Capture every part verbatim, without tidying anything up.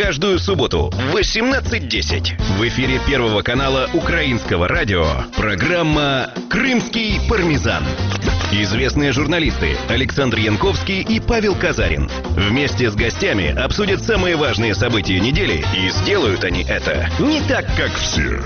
Каждую субботу в восемнадцать десять в эфире Первого канала Украинского радио программа «Крымский пармезан». Известные журналисты Александр Янковский и Павел Казарин вместе с гостями обсудят самые важные события недели, и сделают они это не так, как все.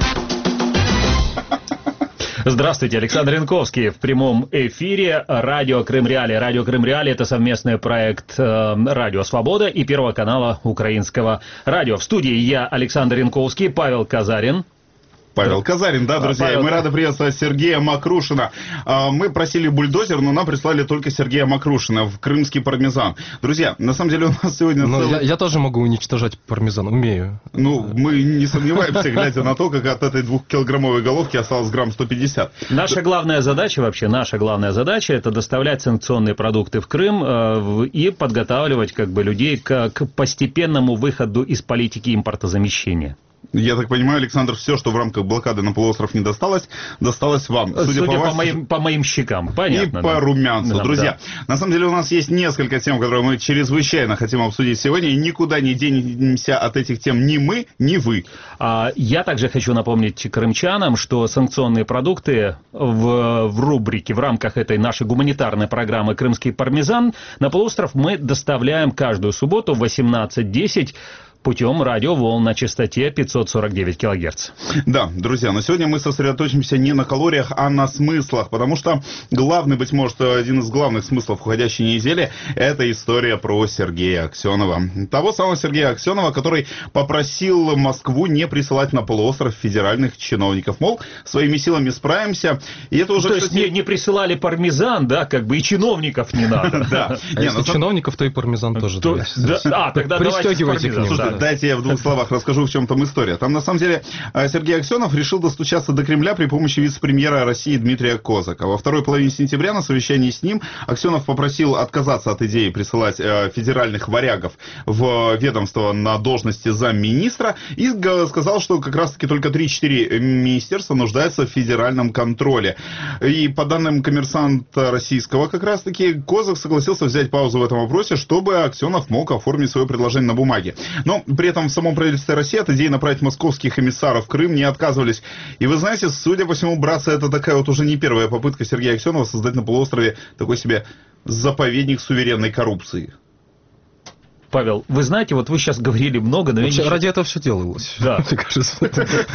Здравствуйте, Александр Янковский в прямом эфире. Радио Крым Реалии. Радио Крым Реалии — это совместный проект э, Радио Свобода и Первого канала Украинского радио. В студии я, Александр Янковский, Павел Казарин. Павел Казарин, да, друзья, Павел... мы рады приветствовать Сергея Макрушина. Мы просили бульдозер, но нам прислали только Сергея Макрушина в крымский пармезан. Друзья, на самом деле у нас сегодня... Но целый... я, я тоже могу уничтожать пармезан, умею. Ну, мы не сомневаемся, глядя на то, как от этой двухкилограммовой головки осталось грамм сто пятьдесят. Наша главная задача вообще, наша главная задача — это доставлять санкционные продукты в Крым э, и подготавливать как бы людей к, к постепенному выходу из политики импортозамещения. Я так понимаю, Александр, все, что в рамках блокады на полуостров не досталось, досталось вам. Судя, Судя по, по, моим, по моим щекам, понятно. И по да. румянцу. Да, Друзья, да. на самом деле у нас есть несколько тем, которые мы чрезвычайно хотим обсудить сегодня, и никуда не денемся от этих тем ни мы, ни вы. А, я также хочу напомнить крымчанам, что санкционные продукты в, в рубрике, в рамках этой нашей гуманитарной программы «Крымский пармезан» на полуостров мы доставляем каждую субботу в восемнадцать десять путем радиоволн на частоте пятьсот сорок девять килогерц. Да, друзья, но сегодня мы сосредоточимся не на калориях, а на смыслах, потому что главный, быть может, один из главных смыслов уходящей недели — это история про Сергея Аксенова. Того самого Сергея Аксенова, который попросил Москву не присылать на полуостров федеральных чиновников. Мол, своими силами справимся. И это уже, То кстати... есть не, не присылали пармезан, да, как бы и чиновников не надо. Да. А если чиновников, то и пармезан тоже. А, тогда пристегивайте к ним. Дайте я в двух словах расскажу, в чем там история. Там, на самом деле, Сергей Аксенов решил достучаться до Кремля при помощи вице-премьера России Дмитрия Козака. Во второй половине сентября на совещании с ним Аксенов попросил отказаться от идеи присылать федеральных варягов в ведомство на должности замминистра и сказал, что как раз-таки только три-четыре министерства нуждаются в федеральном контроле. И по данным «Коммерсанта» российского, как раз-таки Козак согласился взять паузу в этом вопросе, чтобы Аксенов мог оформить свое предложение на бумаге. Но при этом в самом правительстве России от идеи направить московских эмиссаров в Крым не отказывались. И вы знаете, судя по всему, братцы, это такая вот уже не первая попытка Сергея Аксенова создать на полуострове такой себе заповедник суверенной коррупции. Павел, вы знаете, вот вы сейчас говорили много, но... Вообще, я не... ради этого все делалось. Да. Мне кажется.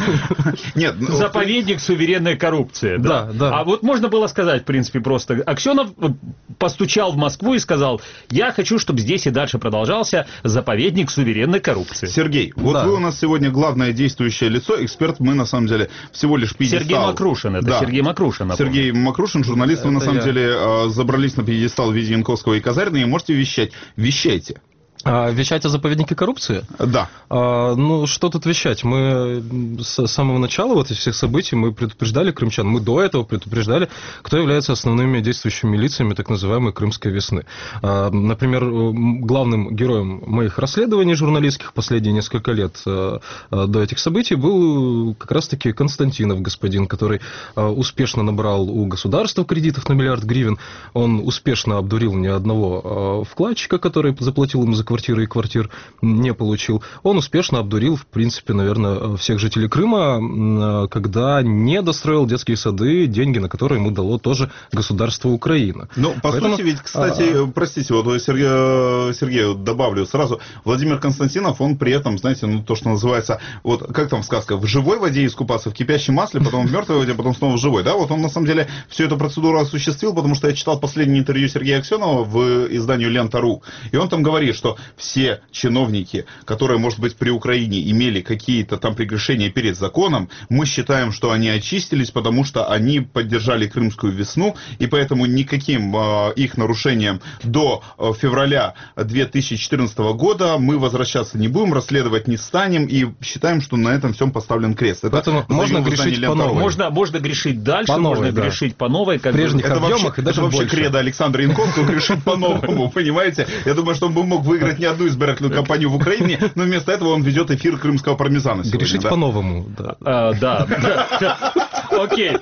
Нет, ну... Заповедник суверенной коррупции. Да? Да, да. А вот можно было сказать, в принципе, просто... Аксенов постучал в Москву и сказал: я хочу, чтобы здесь и дальше продолжался заповедник суверенной коррупции. Сергей, вот да. Вы у нас сегодня главное действующее лицо, эксперт, мы на самом деле всего лишь пьедестал. Сергей Макрушин, это да. Сергей Макрушин. Напомню. Сергей Макрушин, журналист, вы это на самом я. деле забрались на пьедестал в виде Янковского и Казарина и можете вещать. Вещайте. А, вещать о заповеднике коррупции? Да. А, ну, что тут вещать? Мы с самого начала вот этих всех событий мы предупреждали крымчан, мы до этого предупреждали, кто является основными действующими лицами так называемой Крымской весны. А, например, главным героем моих расследований журналистских последние несколько лет а, до этих событий был как раз-таки Константинов, господин, который а, успешно набрал у государства кредитов на миллиард гривен, он успешно обдурил ни одного а, вкладчика, который заплатил ему за квартиры и квартир не получил. Он успешно обдурил, в принципе, наверное, всех жителей Крыма, когда не достроил детские сады, деньги на которые ему дало тоже государство Украина. Ну, по Поэтому... сути, ведь, кстати, а... простите, вот Сергею, Сергею добавлю сразу, Владимир Константинов, он при этом, знаете, ну, то, что называется, вот, как там в сказках, в живой воде искупаться, в кипящем масле, потом в мертвой воде, потом снова в живой, да, вот он, на самом деле, всю эту процедуру осуществил, потому что я читал последнее интервью Сергея Аксенова в изданию Лента.ру, и он там говорит, что все чиновники, которые, может быть, при Украине имели какие-то там прегрешения перед законом, мы считаем, что они очистились, потому что они поддержали Крымскую весну, и поэтому никаким э, их нарушением до э, февраля две тысячи четырнадцатого года мы возвращаться не будем, расследовать не станем, и считаем, что на этом всем поставлен крест. Это Поэтому можно грешить по новой. Можно, можно грешить дальше, по новой, можно да. грешить по новой. Как в прежних бы... объемах вообще, и даже это вообще больше. кредо Александра Янковского грешить по-новому, понимаете? Я думаю, что он бы мог выиграть не одну избирательную кампанию в Украине, но вместо этого он ведет эфир крымского пармезана сегодня. Грешить да? по-новому, да. А, да. Окей.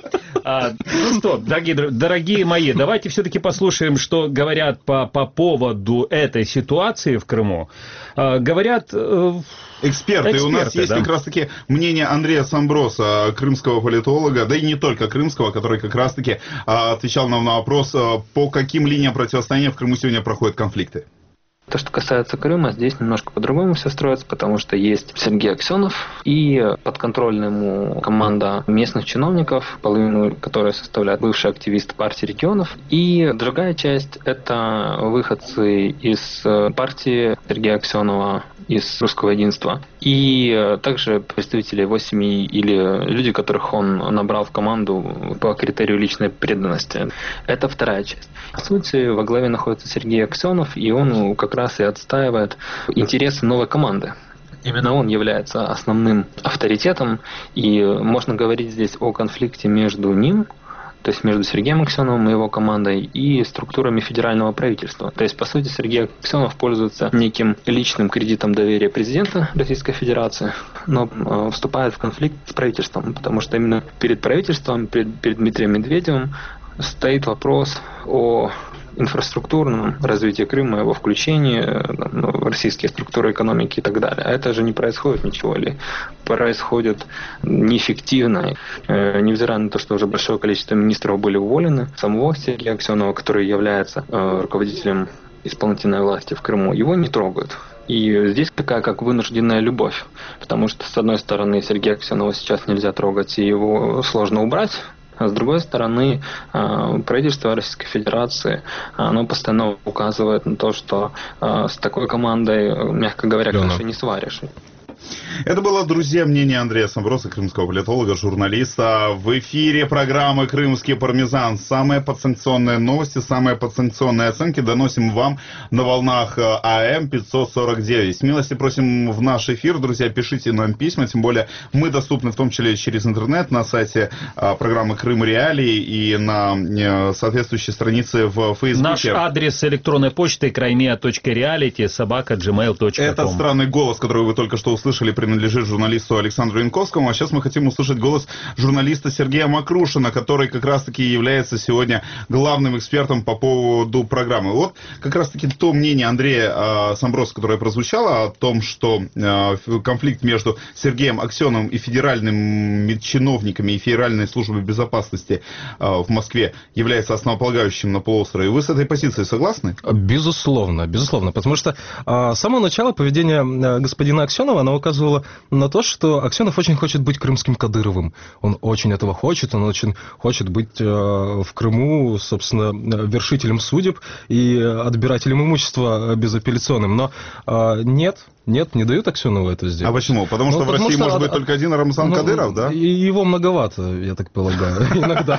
А, ну что, дорогие, дорогие мои, давайте все-таки послушаем, что говорят по, по поводу этой ситуации в Крыму. А, говорят... Эксперты. Эксперты. У нас есть да? как раз-таки мнение Андрея Самброса, крымского политолога, да и не только крымского, который как раз-таки а, отвечал нам на вопрос, а, по каким линиям противостояния в Крыму сегодня проходят конфликты. То, что касается Крыма, здесь немножко по-другому все строится, потому что есть Сергей Аксенов и подконтрольная ему команда местных чиновников, половину которой составляют бывшие активисты партии регионов, и другая часть – это выходцы из партии Сергея Аксенова, из Русского единства, и также представители его семьи или люди, которых он набрал в команду по критерию личной преданности. Это вторая часть. По сути, во главе находится Сергей Аксенов, и он как раз и отстаивает интересы новой команды. Именно он является основным авторитетом, и можно говорить здесь о конфликте между ним, то есть между Сергеем Аксеновым и его командой, и структурами федерального правительства. То есть, по сути, Сергей Аксенов пользуется неким личным кредитом доверия президента Российской Федерации, но э, вступает в конфликт с правительством, потому что именно перед правительством, перед, перед Дмитрием Медведевым стоит вопрос о инфраструктурном развитии Крыма, его включении ну, в российские структуры экономики и так далее. А это же не происходит ничего, или происходит неэффективно, э, невзирая на то, что уже большое количество министров были уволены. Самого Сергея Аксенова, который является э, руководителем исполнительной власти в Крыму, его не трогают. И здесь такая как вынужденная любовь, потому что, с одной стороны, Сергея Аксенова сейчас нельзя трогать, и его сложно убрать. А с другой стороны, правительство Российской Федерации, оно постоянно указывает на то, что с такой командой, мягко говоря, каши не сваришь. Это было, друзья, мнение Андрея Самброса, крымского политолога, журналиста. В эфире программы «Крымский пармезан». Самые подсанкционные новости, самые подсанкционные оценки доносим вам на волнах АМ пятьсот сорок девять. С милости просим в наш эфир, друзья, пишите нам письма, тем более мы доступны в том числе через интернет на сайте программы «Крым Реалии» и на соответствующей странице в Фейсбуке. Наш адрес электронной почты краймия точка реалити собака джимейл точка ком. Этот странный голос, который вы только что услышали, принадлежит журналисту Александру Янковскому, а сейчас мы хотим услышать голос журналиста Сергея Макрушина, который как раз-таки является сегодня главным экспертом по поводу программы. Вот как раз-таки то мнение Андрея э, Самброса, которое прозвучало, о том, что э, конфликт между Сергеем Аксеновым и федеральными чиновниками и Федеральной службой безопасности э, в Москве является основополагающим на полуострове. Вы с этой позицией согласны? Безусловно, безусловно, потому что э, с самого начала поведение э, господина Аксенова, оно указывало на то, что Аксенов очень хочет быть крымским Кадыровым. Он очень этого хочет, он очень хочет быть э, в Крыму, собственно, вершителем судеб и отбирателем имущества безапелляционным. Но э, нет, нет, не дают Аксенову это сделать. А почему? Потому что ну, в потому России что, может быть только один Рамзан ну, Кадыров, да? Его многовато, я так полагаю, иногда.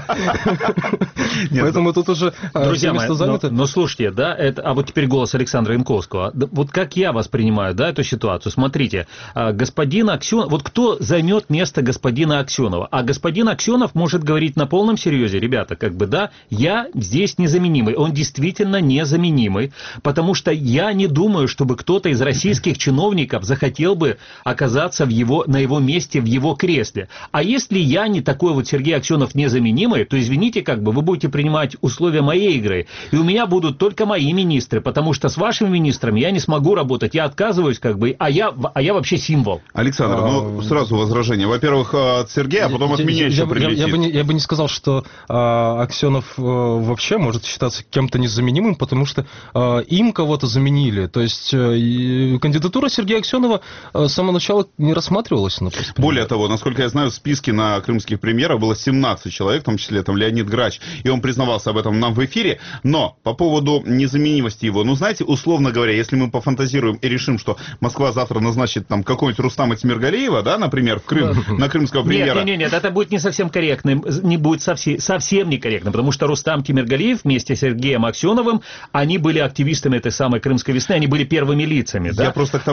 Поэтому тут уже друзья мои, ну слушайте, да, а вот теперь голос Александра Янковского. Вот как я воспринимаю, да, эту ситуацию? Смотрите, господин Аксенов, вот кто займет место господина Аксенова? А господин Аксенов может говорить на полном серьезе, ребята, как бы, да, я здесь незаменимый. Он действительно незаменимый, потому что я не думаю, чтобы кто-то из российских чиновников чиновников захотел бы оказаться в его, на его месте, в его кресле. А если я не такой вот Сергей Аксенов незаменимый, то, извините, как бы вы будете принимать условия моей игры, и у меня будут только мои министры, потому что с вашими министрами я не смогу работать, я отказываюсь, как бы, а я, а я вообще символ. Александр, ну, сразу возражение. Во-первых, от Сергея, а потом от меня еще прилетит. Я, я, бы не, я бы не сказал, что а, Аксенов а, вообще может считаться кем-то незаменимым, потому что а, им кого-то заменили. То есть а, кандидатура Сергея Аксенова с самого начала не рассматривалась. На Более того, насколько я знаю, в списке на крымских премьерах было семнадцать человек, в том числе там Леонид Грач, и он признавался об этом нам в эфире. Но по поводу незаменимости его, ну, знаете, условно говоря, если мы пофантазируем и решим, что Москва завтра назначит там какого-нибудь Рустама Тимиргалиева, да, например, в Крым, на крымского премьера. Нет, нет, нет, это будет не совсем корректно, не будет совсем, совсем некорректно, потому что Рустам Тимиргалиев вместе с Сергеем Аксеновым, они были активистами этой самой Крымской весны, они были первыми лицами. Я да? просто к тому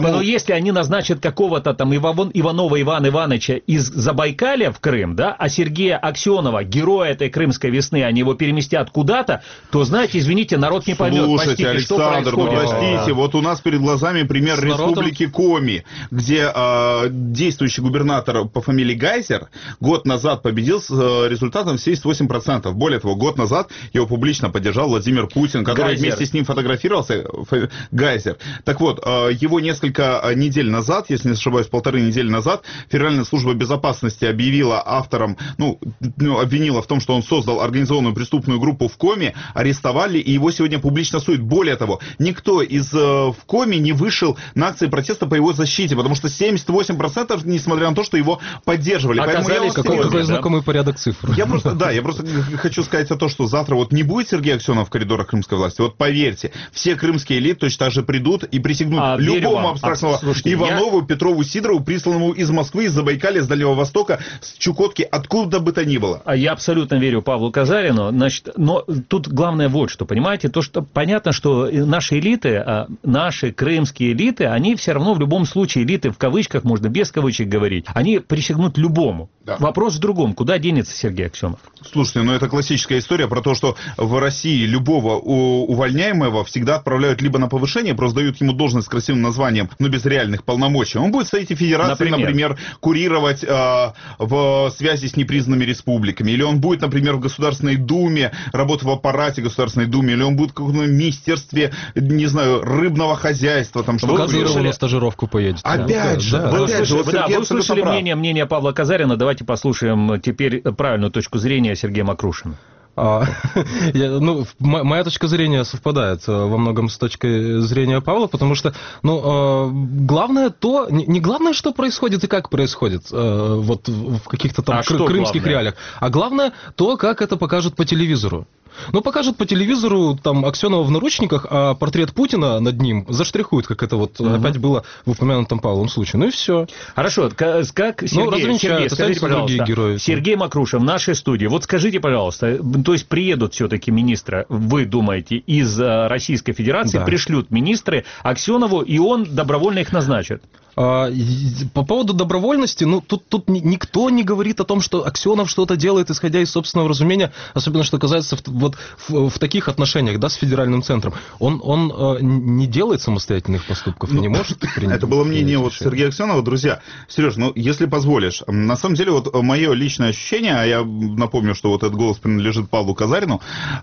Но, но если они назначат какого-то там Иван, Иванова Ивана Ивановича из Забайкалья в Крым, да, а Сергея Аксенова, героя этой крымской весны, они его переместят куда-то, то, знаете, извините, народ не поймет. Слушайте, простите, Александр, что ну происходит. простите, Да. вот у нас перед глазами пример С республики Коми, где э, действующий губернатор по фамилии Гайзер год назад победил с э, результатом семьдесят восемь процентов. Более того, год назад его публично поддержал Владимир Путин, который Гайзер. вместе с ним фотографировался. Ф... Гайзер. Так вот, э, его несколько недель назад, если не ошибаюсь, полторы недели назад, Федеральная служба безопасности объявила автором, ну, ну, обвинила в том, что он создал организованную преступную группу в Коми, арестовали, и его сегодня публично судят. Более того, никто из э, в Коми не вышел на акции протеста по его защите, потому что семьдесят восемь процентов, несмотря на то, что его поддерживали. Оказались Поэтому я вам Какой, серьезно- какой да? знакомый порядок цифр. я просто, да, я просто хочу сказать о том, что завтра вот не будет Сергея Аксенова в коридорах крымской власти. Вот поверьте, все крымские элиты точно так же придут и присягнут А, верю любому вам. абстрактному А, слушайте, Иванову, Петрову, Сидорову, присланному из Москвы, из Забайкалья, с Дальнего Востока, с Чукотки, откуда бы то ни было. А я абсолютно верю Павлу Казарину, значит, но тут главное вот что, понимаете, то, что понятно, что наши элиты, а, наши крымские элиты, они все равно в любом случае, элиты в кавычках, можно без кавычек говорить, они присягнут любому. Да. Вопрос в другом, куда денется Сергей Аксенов? Слушайте, ну это классическая история про то, что в России любого у- увольняемого всегда отправляют либо на повышение, просто дают ему должность с красивым названием, но без реальных полномочий. Он будет в Совете Федерации, Например? например, курировать э, в связи с непризнанными республиками, или он будет, например, в Государственной Думе, работать в аппарате Государственной Думы, или он будет в каком-то министерстве, не знаю, рыбного хозяйства, там В что-то. Кадырова на стажировку поедет. Опять же, Да, вы Вы опять же, услышали, вот да, Сергей вы абсолютно услышали прав. мнение, мнение Павла Казарина, давайте послушаем теперь правильную точку зрения Сергея Макрушина. А, я, ну, м- моя точка зрения совпадает э, во многом с точкой зрения Павла, потому что, ну, э, главное то, не, не главное, что происходит и как происходит, э, вот в в каких-то там А кры- что крымских главное? реалиях, а главное то, как это покажут по телевизору. Ну, покажут по телевизору там Аксенова в наручниках, а портрет Путина над ним заштрихуют, как это вот Мгм. опять было в упомянутом Павлом случае. Ну и все. Хорошо, к- как Сергей, развенчают, Сергей, скажите, останутся другие пожалуйста, герои. Сергей Макрушин в нашей студии, вот скажите, пожалуйста, то есть приедут все-таки министры, вы думаете, из э, Российской Федерации, Да. пришлют министры Аксенову, и он добровольно их назначит? А, и- По поводу добровольности, ну, тут, тут ни- никто не говорит о том, что Аксенов что-то делает, исходя из собственного разумения, особенно что касается в, вот, в, в таких отношениях, да, с федеральным центром. Он, он э, не делает самостоятельных поступков, Ну, не может принять. Это было мнение вот решение. Сергея Аксенова. Друзья, Сереж, ну, если позволишь, на самом деле, вот мое личное ощущение, а я напомню, что вот этот голос принадлежит Павлу Казарину,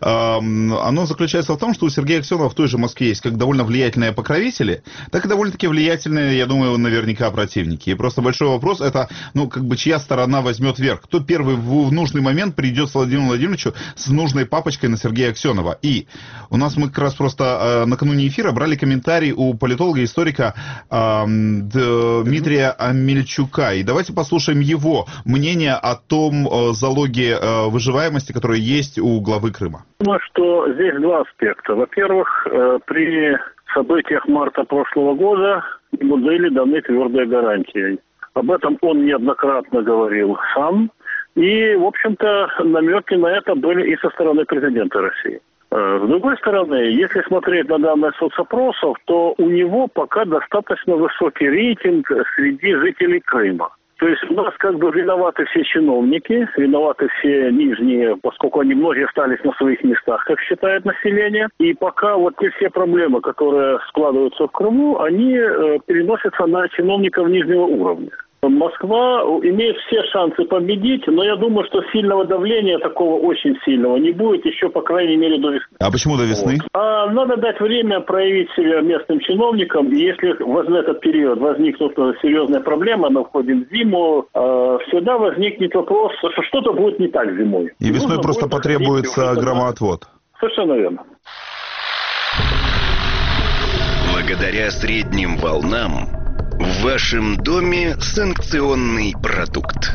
эм, оно заключается в том, что у Сергея Аксенова в той же Москве есть как довольно влиятельные покровители, так и довольно-таки влиятельные, я думаю, наверняка противники. И просто большой вопрос, это, ну, как бы, чья сторона возьмет верх. Кто первый в, в нужный момент придет с Владимиром Владимировичу с нужной папочкой на Сергея Аксенова. И у нас мы как раз просто э, накануне эфира брали комментарий у политолога-историка э, Дмитрия Амельчука. И давайте послушаем его мнение о том э, залоге э, выживаемости, который есть у главы Крыма. Думаю, что здесь два аспекта. Во-первых, э, при событиях марта прошлого года ему были даны твердые гарантии. Об этом он неоднократно говорил сам. И, в общем-то, намеки на это были и со стороны президента России. С другой стороны, если смотреть на данные соцопросов, то у него пока достаточно высокий рейтинг среди жителей Крыма. То есть у нас как бы виноваты все чиновники, виноваты все нижние, поскольку они многие остались на своих местах, как считает население. И пока вот те все проблемы, которые складываются в Крыму, они э, переносятся на чиновников нижнего уровня. Москва имеет все шансы победить, но я думаю, что сильного давления такого очень сильного не будет еще, по крайней мере, до весны. А почему до весны? Вот. А надо дать время проявить себя местным чиновникам, и если в этот период возникнут серьезные проблемы, мы входим в зиму, э, всегда возникнет вопрос, что что-то будет не так зимой. И весной Нужно просто будет потребуется уже громоотвод. Совершенно верно. Благодаря средним волнам в вашем доме санкционный продукт.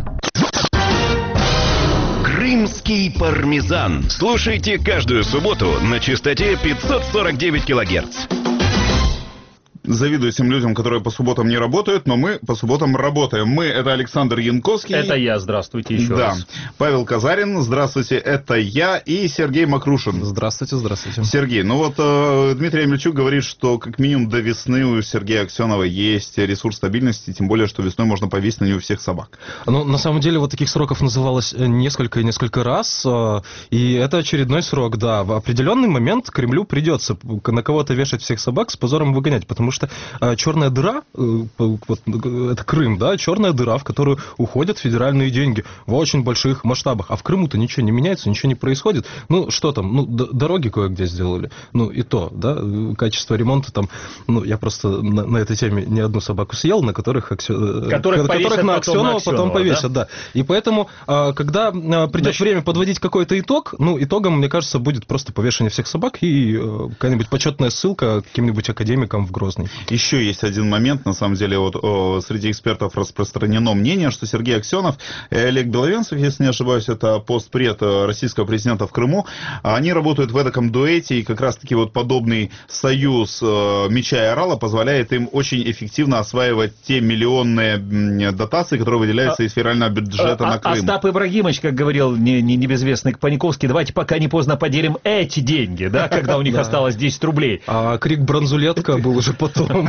Крымский пармезан. Слушайте каждую субботу на частоте пятьсот сорок девять килогерц. завидую тем людям, которые по субботам не работают, но мы по субботам работаем. Мы — это Александр Янковский. Это я, здравствуйте еще да. раз. Павел Казарин, здравствуйте, это я, и Сергей Макрушин. Здравствуйте, здравствуйте. Сергей, ну вот э, Дмитрий Амельчук говорит, что как минимум до весны у Сергея Аксенова есть ресурс стабильности, тем более, что весной можно повесить на него всех собак. Ну, на самом деле, вот таких сроков называлось несколько и несколько раз, э, и это очередной срок, да. В определенный момент Кремлю придется на кого-то вешать всех собак, с позором выгонять, потому что э, черная дыра, э, вот, это Крым, да, черная дыра, в которую уходят федеральные деньги в очень больших масштабах, а в Крыму-то ничего не меняется, ничего не происходит. Ну, что там, ну, д- дороги кое-где сделали, ну, и то, да, качество ремонта там, ну, я просто на, на этой теме не одну собаку съел, на которых, Аксё... которых, которых на Аксенова потом, потом повесят, да? да. И поэтому, когда придет Значит... время подводить какой-то итог, ну, итогом, мне кажется, будет просто повешение всех собак и какая-нибудь почетная ссылка к каким-нибудь академикам в Грозный. Еще есть один момент, на самом деле, вот о, среди экспертов распространено мнение, что Сергей Аксенов и Олег Беловенцев, если не ошибаюсь, это постпред российского президента в Крыму, они работают в эдаком дуэте, и как раз-таки вот подобный союз э, меча и орала позволяет им очень эффективно осваивать те миллионные дотации, которые выделяются а, из федерального бюджета а, на Крым. Остап Ибрагимович, как говорил не, не, небезызвестный Паниковский, давайте пока не поздно поделим эти деньги, да, когда у них осталось десять рублей. А крик «Бронзулетка» был уже потом.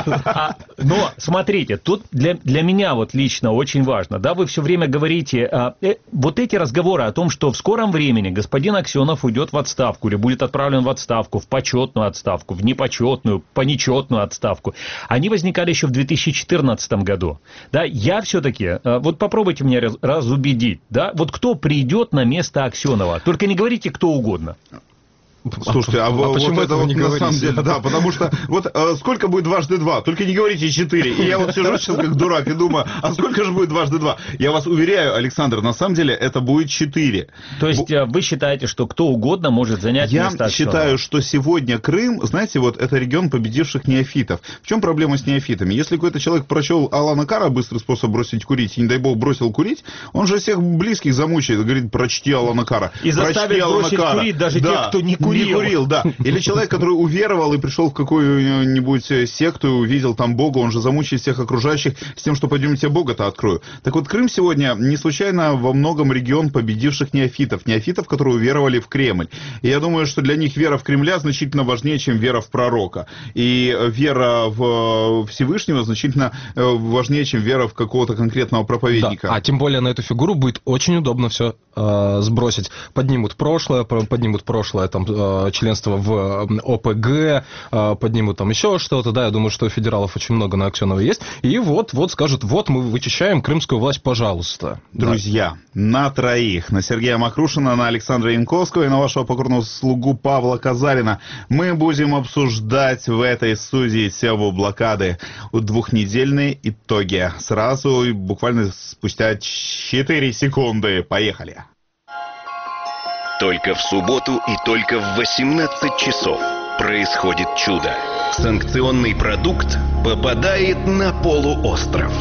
Но, смотрите, тут для меня вот лично очень важно, да, вы все время говорите, вот эти разговоры о том, что в скором времени господин Аксенов уйдет в отставку или будет отправлен в отставку, в почетную отставку, в непочетную, по нечетную отставку, они возникали еще в две тысячи четырнадцатом году. Да, я все-таки, вот попробуйте меня раз, разубедить, да, вот кто придет на место Аксенова, только не говорите кто угодно. Слушайте, а, а вот почему это вот не на говорите? самом деле, да, потому что вот а, сколько будет дважды два? Только не говорите четыре. И я вот сижу сейчас как дурак и думаю, а сколько же будет дважды два? Я вас уверяю, Александр, на самом деле это будет четыре. То есть Б... вы считаете, что кто угодно может занять я место Аксенова? Я считаю, что сегодня Крым, знаете, вот это регион победивших неофитов. В чем проблема с неофитами? Если какой-то человек прочел Алана Кара, быстрый способ бросить курить, и не дай бог бросил курить, он же всех близких замучает, говорит, прочти Алана Кара. И заставит бросить курить даже да, тех, кто не курил. Не курил, да. Или человек, который уверовал и пришел в какую-нибудь секту и увидел там Бога, он же замучает всех окружающих с тем, что пойдем тебе Бога-то открою. Так вот, Крым сегодня не случайно во многом регион победивших неофитов. Неофитов, которые уверовали в Кремль. И я думаю, что для них вера в Кремля значительно важнее, чем вера в пророка. И вера в Всевышнего значительно важнее, чем вера в какого-то конкретного проповедника. Да, а тем более на эту фигуру будет очень удобно все э, сбросить. Поднимут прошлое, поднимут прошлое там э, членство в ОПГ, поднимут там еще что-то, да, я думаю, что у федералов очень много на Аксенова есть, и вот, вот скажут, вот мы вычищаем крымскую власть, пожалуйста. Друзья, да. На троих, на Сергея Макрушина, на Александра Янковского и на вашего покорного слугу Павла Казарина мы будем обсуждать в этой студии тему блокады двухнедельные итоги. Сразу, буквально спустя четыре секунды. Поехали. Только в субботу и только в восемнадцать часов происходит чудо. Санкционный продукт попадает на полуостров.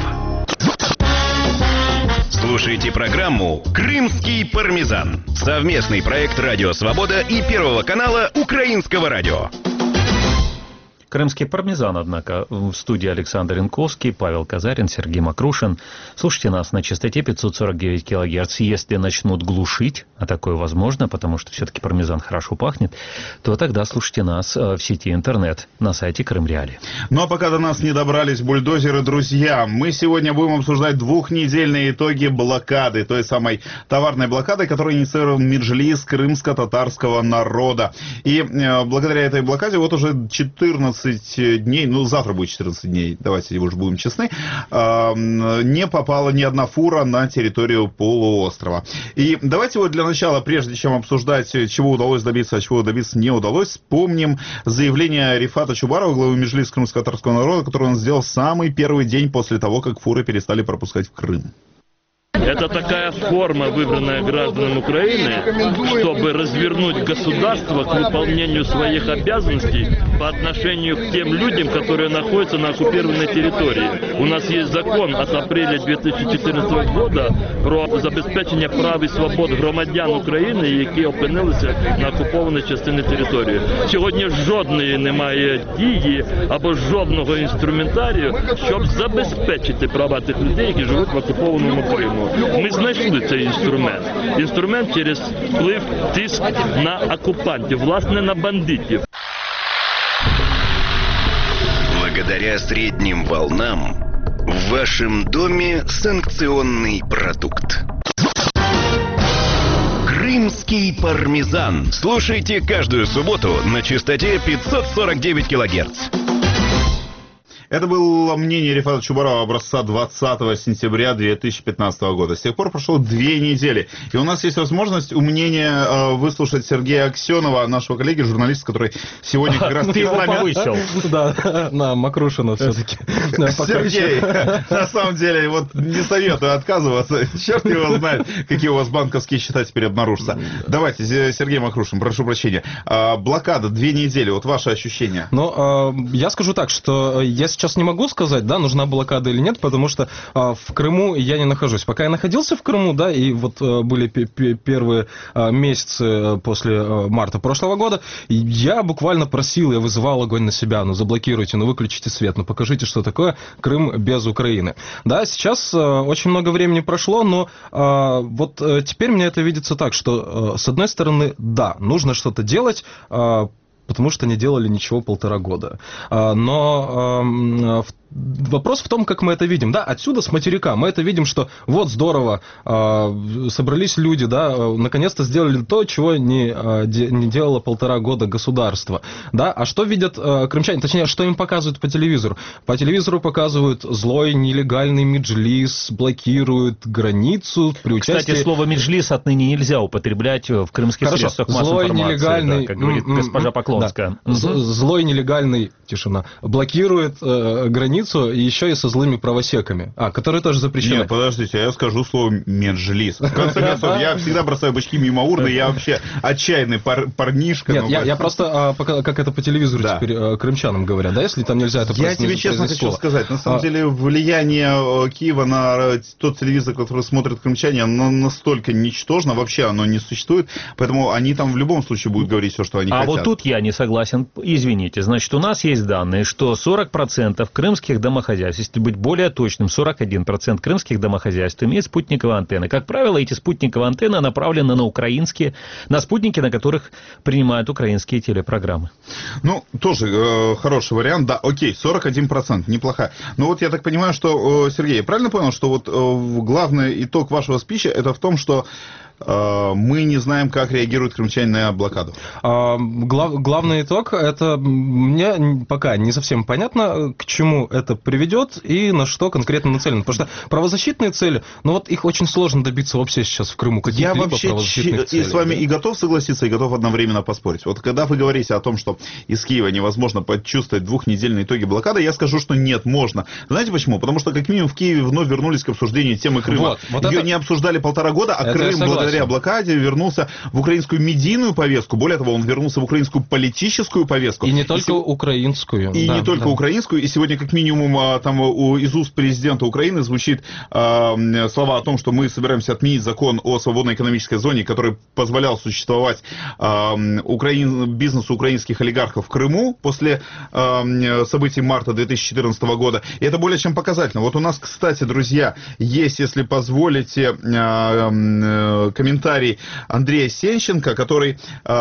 Слушайте программу «Крымский пармезан». Совместный проект «Радио Свобода» и Первого канала Украинского радио. Крымский пармезан, однако, в студии Александр Янковский, Павел Казарин, Сергей Макрушин. Слушайте нас на частоте пятьсот сорок девять килогерц. Если начнут глушить, а такое возможно, потому что все-таки пармезан хорошо пахнет, то тогда слушайте нас в сети интернет на сайте Крым-Реали. Ну а пока до нас не добрались бульдозеры, друзья, мы сегодня будем обсуждать двухнедельные итоги блокады, той самой товарной блокады, которую инициировал Меджлис крымско-татарского народа. И э, благодаря этой блокаде вот уже четырнадцать дней, ну завтра будет четырнадцать дней, давайте уже будем честны, не попала ни одна фура на территорию полуострова. И давайте вот для начала, прежде чем обсуждать, чего удалось добиться, а чего добиться не удалось, вспомним заявление Рифата Чубарова, главы Меджлис крымско-татарского народа, которое он сделал в самый первый день после того, как фуры перестали пропускать в Крым. Это такая форма, выбранная гражданам Украины, чтобы развернуть государство к выполнению своих обязанностей по отношению к тем людям, которые находятся на оккупированной территории. У нас есть закон от апреля две тисячі чотирнадцятого года про забезпечення прав і свобод громадян України, які опинилися на окупованій частині території. Сьогодні жодної немає дії або жодного інструментарію, щоб забезпечити права тих людей, які живуть в окупованому Криму. Ми знайшли цей інструмент. Інструмент через вплив, тиск на оккупантів, власне, на бандитів. Благодаря средним волнам в вашем доме санкционный продукт. Крымский пармезан. Слушайте каждую субботу на частоте пятьсот сорок девять килогерц. Это было мнение Рифата Чубарова образца двадцатого сентября две тысячи пятнадцатого года. С тех пор прошло две недели. И у нас есть возможность у мнения э, выслушать Сергея Аксенова, нашего коллеги, журналиста, который сегодня как раз... Ты его повысил. Да, на Макрушина все-таки. Сергей, на самом деле, вот не советую отказываться. Черт его знает, какие у вас банковские счета теперь обнаружатся. Давайте, Сергей Макрушин, прошу прощения. Блокада, две недели, вот ваши ощущения. Ну, я скажу так, что если сейчас не могу сказать, да, нужна блокада или нет, потому что а, в Крыму я не нахожусь. Пока я находился в Крыму, да, и вот а, были п- п- первые а, месяцы после а, марта прошлого года, я буквально просил, я вызывал огонь на себя, ну, заблокируйте, ну, выключите свет, ну, покажите, что такое Крым без Украины. Да, сейчас а, очень много времени прошло, но а, вот а, теперь мне это видится так, что, а, с одной стороны, да, нужно что-то делать, а, потому что не делали ничего полтора года. Но вопрос в том, как мы это видим. Да, отсюда, с материка, мы это видим, что вот здорово, собрались люди, да, наконец-то сделали то, чего не, не делало полтора года государство. Да, а что видят крымчане, точнее, что им показывают по телевизору? По телевизору показывают злой, нелегальный меджлис, блокируют границу при участии... Кстати, слово меджлис отныне нельзя употреблять в крымских Хорошо. средствах массовой Злой, информации, нелегальный, да, как говорит м-м-м, госпожа Поклонская. Да. Злой, нелегальный, тишина, блокирует э, границу еще и со злыми правосеками, а, которые тоже запрещены. Нет, подождите, я скажу слово меджлис. В конце концов, я всегда бросаю бычки мимо урны, я вообще отчаянный пар- парнишка. Нет, я, я просто, как это по телевизору да. теперь крымчанам говорят, да, если там нельзя это Я тебе честно хочу слово. сказать, на самом а... деле влияние Киева на тот телевизор, который смотрят крымчане, оно настолько ничтожно, вообще оно не существует, поэтому они там в любом случае будут говорить все, что они а хотят. А вот тут я не согласен, извините, значит, у нас есть данные, что сорок процентов крымских домохозяйств, если быть более точным, сорок один процент крымских домохозяйств имеют спутниковые антенны. Как правило, эти спутниковые антенны направлены на украинские, на спутники, на которых принимают украинские телепрограммы. Ну, тоже э, хороший вариант, да, окей, сорок один процент, неплохо. Но вот я так понимаю, что, э, Сергей, я правильно понял, что вот э, главный итог вашего спича это в том, что мы не знаем, как реагируют крымчане на блокаду. А, глав, главный итог, это мне пока не совсем понятно, к чему это приведет и на что конкретно нацелено. Потому что правозащитные цели, ну вот их очень сложно добиться вообще сейчас в Крыму. Я вообще ч... и с вами да? и готов согласиться, и готов одновременно поспорить. Вот когда вы говорите о том, что из Киева невозможно почувствовать двухнедельные итоги блокады, я скажу, что нет, можно. Знаете почему? Потому что как минимум в Киеве вновь вернулись к обсуждению темы Крыма. Вот, вот Ее это... не обсуждали полтора года, а это Крым благодаря блокаде вернулся в украинскую медийную повестку. Более того, он вернулся в украинскую политическую повестку. И не только и, украинскую. И да, не только да. украинскую. И сегодня, как минимум, там из уст президента Украины звучит э, слова о том, что мы собираемся отменить закон о свободной экономической зоне, который позволял существовать э, украин, бизнесу украинских олигархов в Крыму после э, событий марта две тысячи четырнадцатого года. И это более чем показательно. Вот у нас, кстати, друзья, есть, если позволите, э, э, комментарий Андрея Сенченко, который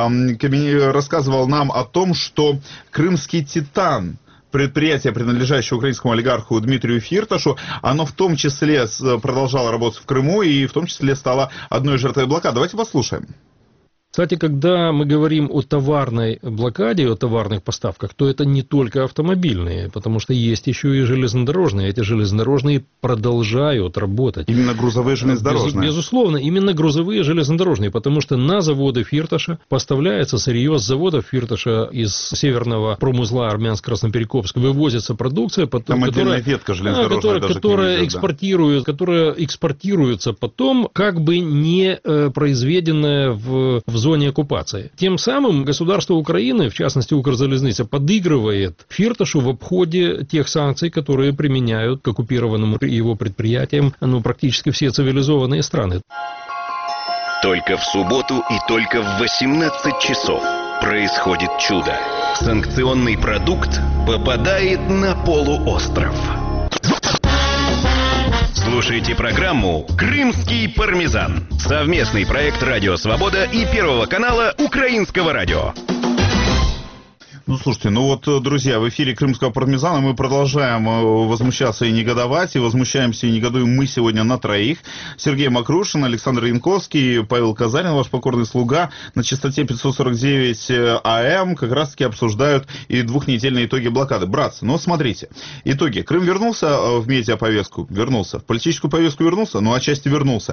э, рассказывал нам о том, что крымский «Титан», предприятие, принадлежащее украинскому олигарху Дмитрию Фирташу, оно в том числе продолжало работать в Крыму и в том числе стало одной из жертвой блокады. Давайте послушаем. Кстати, когда мы говорим о товарной блокаде, о товарных поставках, то это не только автомобильные, потому что есть еще и железнодорожные. Эти железнодорожные продолжают работать. Именно грузовые железнодорожные? Без, безусловно, именно грузовые железнодорожные, потому что на заводы Фирташа поставляется сырье с заводов Фирташа из северного промузла Армянск-Красноперекопск, вывозится продукция, потом, там которая, ветка железнодорожная, которая, даже которая, везет, экспортирует, да. которая экспортируется потом, как бы не произведенная в, в зоне оккупации. Тем самым государство Украины, в частности Укрзалезница, подыгрывает Фирташу в обходе тех санкций, которые применяют к оккупированным его предприятиям, ну, практически все цивилизованные страны. Только в субботу и только в восемнадцать часов происходит чудо. Санкционный продукт попадает на полуостров. Слушайте программу «Крымский пармезан». Совместный проект «Радио Свобода» и Первого канала Украинского радио. Ну, слушайте, ну вот, друзья, в эфире «Крымского пармезана» мы продолжаем возмущаться и негодовать, и возмущаемся и негодуем мы сегодня на троих. Сергей Макрушин, Александр Янковский, Павел Казарин, ваш покорный слуга, на частоте пятьсот сорок девять АМ как раз-таки обсуждают и двухнедельные итоги блокады. Братцы, ну, смотрите, итоги. Крым вернулся в медиаповестку? Вернулся. В политическую повестку вернулся? Ну, отчасти вернулся.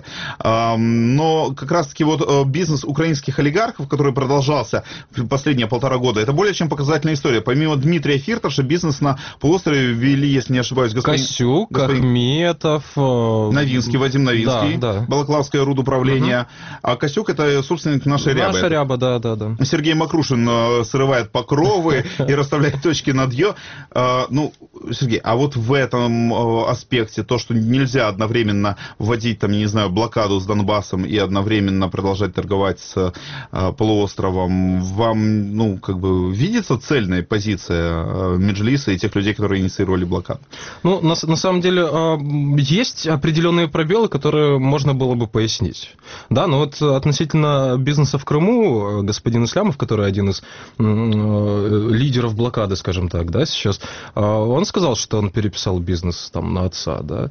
Но как раз-таки вот бизнес украинских олигархов, который продолжался в последние полтора года, это более чем показательная история. Помимо Дмитрия Фирташа, бизнес на полуострове вели, если не ошибаюсь, господин... Косюк, господин... Ахметов... Новинский, Вадим Новинский, да, да. Балаклавское рудуправление. Угу. А Косюк — это собственник нашей рябы. Наша ряба, да, да, да. Сергей Макрушин срывает покровы и расставляет точки над «ё». Ну, Сергей, а вот в этом аспекте, то, что нельзя одновременно вводить, там, я не знаю, блокаду с Донбассом и одновременно продолжать торговать с полуостровом, вам, ну, как бы, видится цельная позиция Меджлиса и тех людей, которые инициировали блокаду? Ну, на, на самом деле, есть определенные пробелы, которые можно было бы пояснить. Да, но вот относительно бизнеса в Крыму, господин Ислямов, который один из лидеров блокады, скажем так, да, сейчас, он сказал, что он переписал бизнес там на отца, да,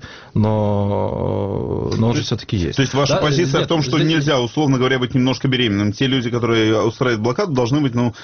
но, но он же все-таки есть. То есть ваша да? позиция Нет, в том, что здесь... нельзя, условно говоря, быть немножко беременным. Те люди, которые устраивают блокаду, должны быть, ну,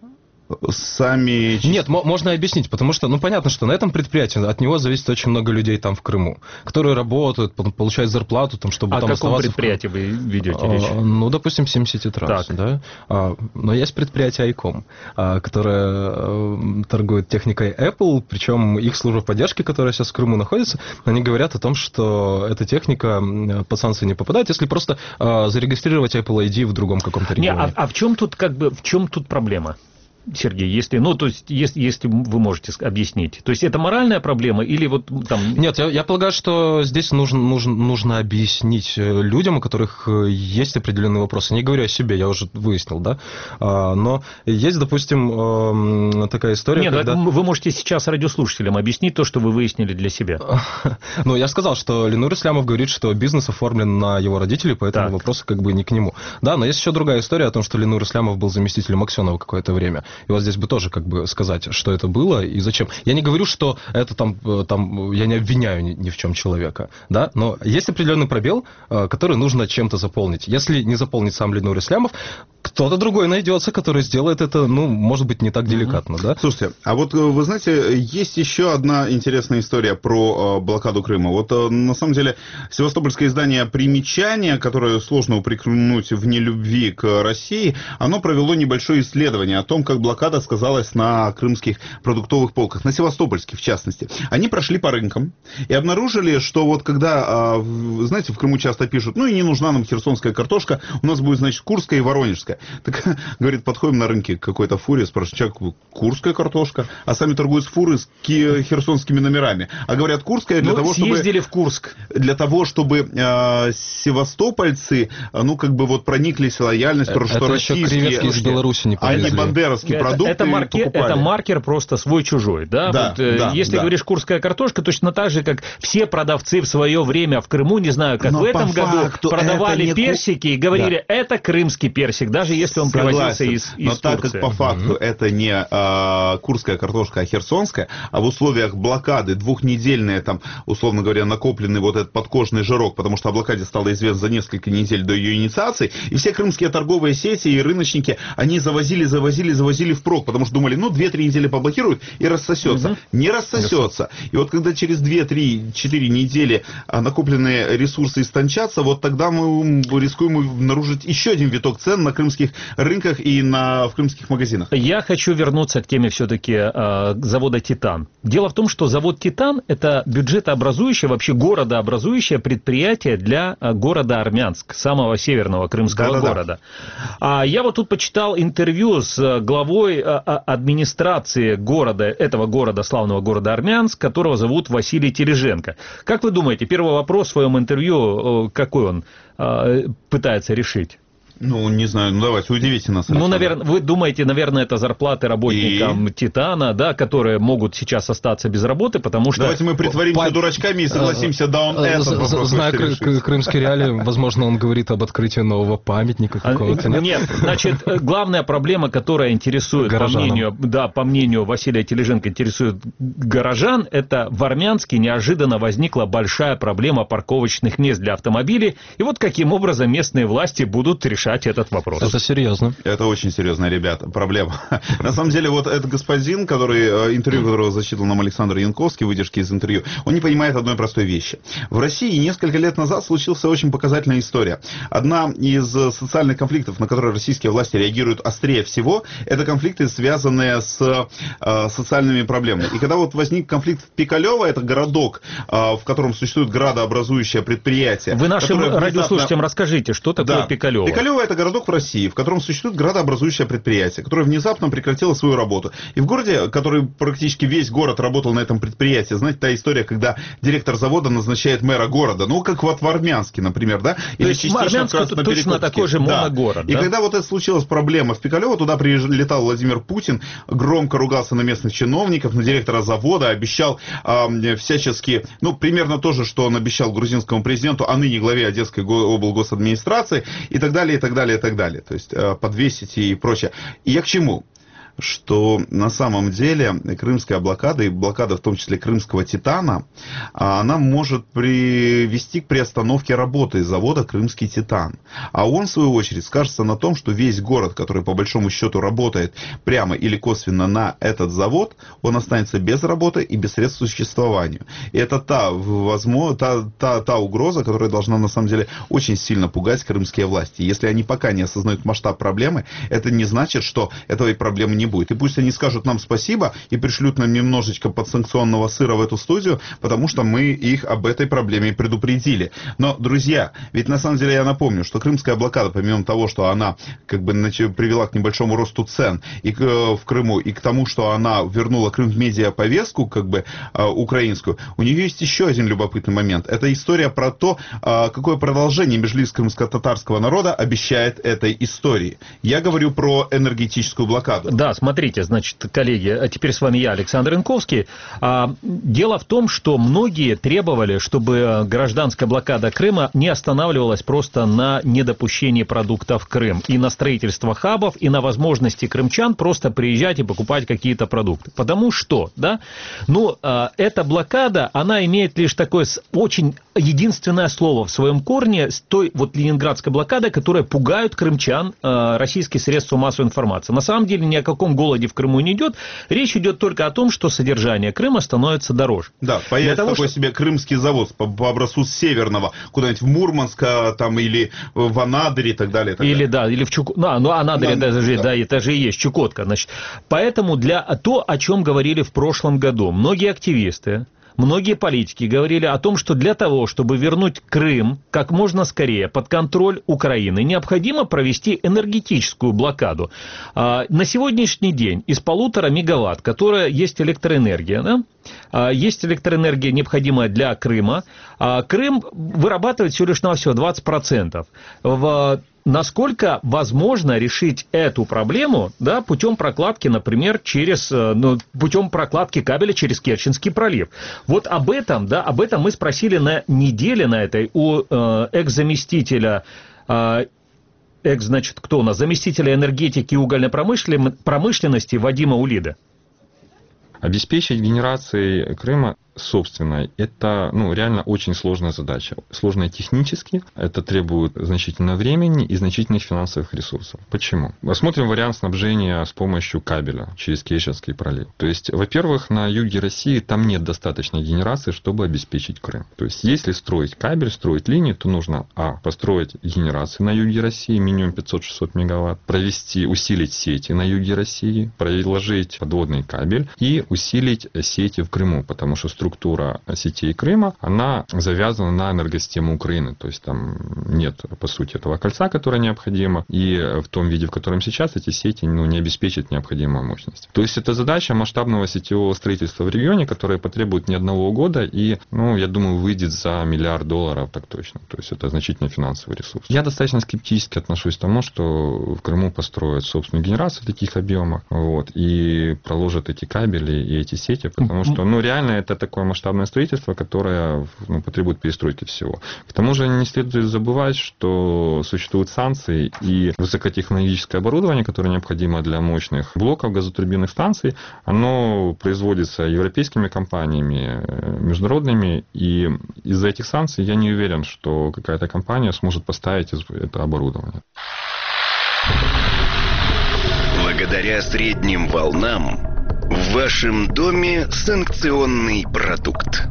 сами... Нет, можно объяснить, потому что, ну, понятно, что на этом предприятии от него зависит очень много людей там в Крыму, которые работают, получают зарплату, там, чтобы а там оставаться... А о каком предприятии вы ведете речь? А, ну, допустим, семьдесят Транс, да? А, но есть предприятие Айком, а, которое а, торгует техникой Apple, причем их служба поддержки, которая сейчас в Крыму находится, они говорят о том, что эта техника под санкции не попадает, если просто а, зарегистрировать Apple ай ди в другом каком-то регионе. Не, а, а в чем тут, как бы, в чем тут проблема? Сергей, если, ну, то есть, если, если вы можете объяснить. То есть, это моральная проблема или вот там... Нет, я, я полагаю, что здесь нужно, нужно, нужно объяснить людям, у которых есть определенные вопросы. Не говорю о себе, я уже выяснил, да. А, но есть, допустим, такая история, Нет, когда... вы можете сейчас радиослушателям объяснить то, что вы выяснили для себя. Ну, я сказал, что Ленур Ислямов говорит, что бизнес оформлен на его родителей, поэтому так. Вопросы как бы не к нему. Да, но есть еще другая история о том, что Ленур Ислямов был заместителем Аксенова какое-то время. И вот здесь бы тоже как бы сказать, что это было и зачем. Я не говорю, что это там, там я не обвиняю ни, ни в чем человека, да, но есть определенный пробел, который нужно чем-то заполнить. Если не заполнить сам Ленур Ислямов, кто-то другой найдется, который сделает это, ну, может быть, не так деликатно, да? Слушайте, а вот вы знаете, есть еще одна интересная история про блокаду Крыма. Вот на самом деле севастопольское издание «Примечание», которое сложно упрекнуть в нелюбви к России, оно провело небольшое исследование о том, как блокада сказалась на крымских продуктовых полках, на севастопольских в частности. Они прошли по рынкам и обнаружили, что вот когда, знаете, в Крыму часто пишут, ну и не нужна нам херсонская картошка, у нас будет, значит, курская и воронежская. Так, говорит, подходим на рынке к какой-то фуре, спрашивают, человек, курская картошка, а сами торгуют с фуры с херсонскими номерами. А говорят, курская для ну, того, чтобы... съездили в Курск. Для того, чтобы э, севастопольцы, ну, как бы вот прониклись в лояльность, это что российские... из Беларуси не а не бандеровские эти продукты это, маркер, покупали. Это маркер просто свой-чужой, да? Да, вот, э, да, если да. говоришь курская картошка, точно так же, как все продавцы в свое время в Крыму, не знаю, как Но в этом году, продавали не... персики и говорили, да. это крымский персик, даже если он Согласен. привозился из, из Но так Турции. как по факту mm-hmm. это не а, курская картошка, а херсонская, а в условиях блокады двухнедельные, там, условно говоря, накопленный вот этот подкожный жирок, потому что о блокаде стало известно за несколько недель до ее инициации, и все крымские торговые сети и рыночники, они завозили, завозили, завозили впрок, потому что думали, ну, две-три недели поблокируют и рассосется. Mm-hmm. Не рассосется. И вот когда через две-три-четыре недели накопленные ресурсы истончатся, вот тогда мы рискуем обнаружить еще один виток цен на крымских рынках и на, в крымских магазинах. Я хочу вернуться к теме все-таки э, завода «Титан». Дело в том, что завод «Титан» — это бюджетообразующее, вообще городообразующее предприятие для э, города Армянск, самого северного крымского Да-да-да. города. А я вот тут почитал интервью с главой э, администрации города, этого города, славного города Армянск, которого зовут Василий Тележенко. Как вы думаете, первый вопрос в своем интервью, э, какой он э, пытается решить? Ну, не знаю, ну давайте, удивите нас. Ну, наверное, вы думаете, наверное, это зарплаты работникам и... «Титана», да, которые могут сейчас остаться без работы, потому что... Давайте мы притворимся По... дурачками и согласимся, да, он этот вопрос. Зная кры- крымские реалии, возможно, он говорит об открытии нового памятника какого-то, нет? Нет, значит, главная проблема, которая интересует, по мнению, да, по мнению Василия Тележенко, интересует горожан, это в Армянске неожиданно возникла большая проблема парковочных мест для автомобилей, и вот каким образом местные власти будут решать этот вопрос. Это серьезно. Это очень серьезная, ребята, проблема. На самом деле, вот этот господин, который, интервью которого зачитал нам Александр Янковский, выдержки из интервью, он не понимает одной простой вещи. В России несколько лет назад случилась очень показательная история. Одна из социальных конфликтов, на которые российские власти реагируют острее всего, это конфликты, связанные с э, социальными проблемами. И когда вот возник конфликт в Пикалево, это городок, э, в котором существует градообразующее предприятие. Вы нашим внезапно... радиослушателям расскажите, что такое да. Пикалево? Пикалево — это городок в России, в котором существует градообразующее предприятие, которое внезапно прекратило свою работу. И в городе, который практически весь город работал на этом предприятии, знаете, та история, когда директор завода назначает мэра города, ну, как вот в Армянске, например, да? Или то есть Армянск точно такой же моногород, да. да? И когда вот это случилась проблема в Пикалево, туда прилетал Владимир Путин, громко ругался на местных чиновников, на директора завода, обещал э, всячески, ну, примерно то же, что он обещал грузинскому президенту, а ныне главе Одесской облгосадминистрации, и так далее, и так далее, и так далее. То есть подвесить и прочее. И я к чему? Что на самом деле крымская блокада, и блокада в том числе крымского «Титана», она может привести к приостановке работы завода «Крымский Титан». А он, в свою очередь, скажется на том, что весь город, который по большому счету работает прямо или косвенно на этот завод, он останется без работы и без средств к существованию. И это та, возможно, та, та, та угроза, которая должна на самом деле очень сильно пугать крымские власти. Если они пока не осознают масштаб проблемы, это не значит, что этой проблемы не будет. И пусть они скажут нам спасибо и пришлют нам немножечко подсанкционного сыра в эту студию, потому что мы их об этой проблеме предупредили. Но, друзья, ведь на самом деле я напомню, что крымская блокада, помимо того, что она как бы привела к небольшому росту цен и к, в Крыму, и к тому, что она вернула Крым в медиаповестку, как бы украинскую, у нее есть еще один любопытный момент. Это история про то, какое продолжение межлиз крымско-татарского народа обещает этой истории. Я говорю про энергетическую блокаду. Да, смотрите, значит, коллеги, а теперь с вами я, Александр Янковский. А, дело в том, что многие требовали, чтобы гражданская блокада Крыма не останавливалась просто на недопущении продуктов в Крым. И на строительство хабов, и на возможности крымчан просто приезжать и покупать какие-то продукты. Потому что, да, ну, а, эта блокада, она имеет лишь такое очень единственное слово в своем корне, с той вот ленинградской блокадой, которая пугает крымчан, а, российские средства массовой информации. На самом деле ни о каком голоде в Крыму не идет. Речь идет только о том, что содержание Крыма становится дороже. Да, появится того, такой что... себе крымский завод по, по образцу северного, куда-нибудь в Мурманск там, или в Анадыре и так далее. И так или далее. да, или в Чукотке. Ну, ну Анадыре да, даже, да. Да, это же и есть Чукотка. Значит. Поэтому для то, о чем говорили в прошлом году многие активисты, многие политики говорили о том, что для того, чтобы вернуть Крым как можно скорее под контроль Украины, необходимо провести энергетическую блокаду. А, на сегодняшний день из полутора мегаватт, которая есть электроэнергия, да, а, есть электроэнергия, необходимая для Крыма, а Крым вырабатывает всего лишь навсего двадцать процентов. В насколько возможно решить эту проблему, да, путем прокладки, например, через, ну, путем прокладки кабеля через Керченский пролив. Вот об этом, да, об этом мы спросили на неделе на этой у э, экс-заместителя, э, экс, значит, кто у нас, заместителя энергетики и угольной промышленности Вадима Улида. Обеспечить генерацией Крыма собственной, это, ну, реально очень сложная задача. Сложная технически, это требует значительного времени и значительных финансовых ресурсов. Почему? Рассмотрим вариант снабжения с помощью кабеля через Керченский пролив. То есть, во-первых, на юге России там нет достаточной генерации, чтобы обеспечить Крым. То есть, если строить кабель, строить линии, то нужно, а, построить генерацию на юге России, минимум пятьсот-шестьсот мегаватт, провести, усилить сети на юге России, проложить подводный кабель и усилить сети в Крыму, потому что структура сетей Крыма, она завязана на энергосистему Украины. То есть там нет, по сути, этого кольца, которое необходимо, и в том виде, в котором сейчас эти сети, ну, не обеспечат необходимую мощность. То есть это задача масштабного сетевого строительства в регионе, которое потребует не одного года и, ну, я думаю, выйдет за миллиард долларов, так точно. То есть это значительный финансовый ресурс. Я достаточно скептически отношусь к тому, что в Крыму построят собственную генерацию в таких объемах, вот, и проложат эти кабели и эти сети, потому что, ну, реально это такое масштабное строительство, которое, ну, потребует перестройки всего. К тому же не следует забывать, что существуют санкции, и высокотехнологическое оборудование, которое необходимо для мощных блоков газотурбинных станций, оно производится европейскими компаниями, международными, и из-за этих санкций я не уверен, что какая-то компания сможет поставить это оборудование. Благодаря средним волнам в вашем доме санкционный продукт.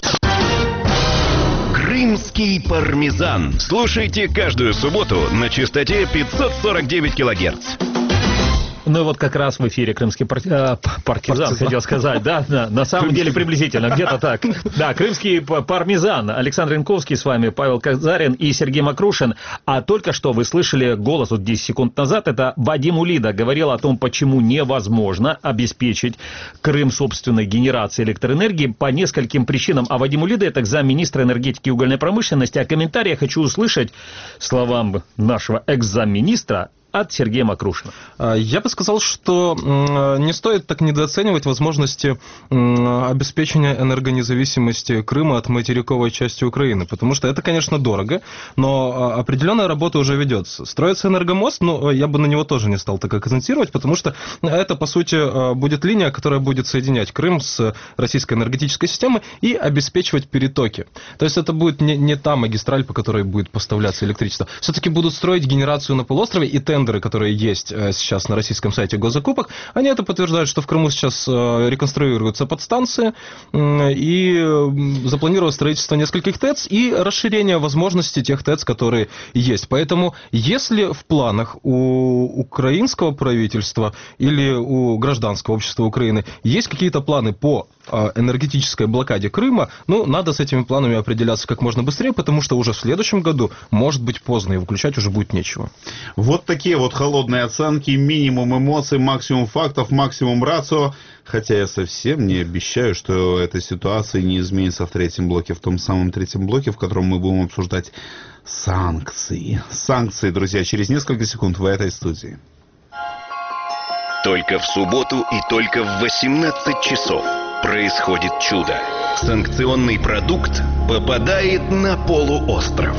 Крымский пармезан. Слушайте каждую субботу на частоте пятьсот сорок девять килогерц. Ну и вот как раз в эфире крымский пар... э, партизан, хотел сказать, да, да, на самом деле приблизительно, где-то так. Да, крымский пармезан. Александр Янковский с вами, Павел Казарин и Сергей Макрушин. А только что вы слышали голос, вот десять секунд назад, это Вадим Улида говорил о том, почему невозможно обеспечить Крым собственной генерацией электроэнергии по нескольким причинам. А Вадим Улида — это замминистра энергетики и угольной промышленности. А комментарий я хочу услышать словам нашего экс-замминистра от Сергея Макрушина. Я бы сказал, что не стоит так недооценивать возможности обеспечения энергонезависимости Крыма от материковой части Украины, потому что это, конечно, дорого, но определенная работа уже ведется. Строится энергомост, но я бы на него тоже не стал так акцентировать, потому что это, по сути, будет линия, которая будет соединять Крым с российской энергетической системой и обеспечивать перетоки. То есть это будет не, не та магистраль, по которой будет поставляться электричество. Все-таки будут строить генерацию на полуострове, и тендеры, которые есть сейчас на российском сайте госзакупок, они это подтверждают, что в Крыму сейчас реконструируются подстанции и запланировано строительство нескольких ТЭЦ и расширение возможностей тех ТЭЦ, которые есть. Поэтому, если в планах у украинского правительства или у гражданского общества Украины есть какие-то планы по энергетической блокаде Крыма, ну, надо с этими планами определяться как можно быстрее, потому что уже в следующем году может быть поздно, и выключать уже будет нечего. Вот такие вот холодные оценки, минимум эмоций, максимум фактов, максимум рацио. Хотя я совсем не обещаю, что эта ситуация не изменится в третьем блоке, в том самом третьем блоке, в котором мы будем обсуждать санкции. Санкции, друзья, через несколько секунд в этой студии. Только в субботу и только в восемнадцать часов происходит чудо. Санкционный продукт попадает на полуостров.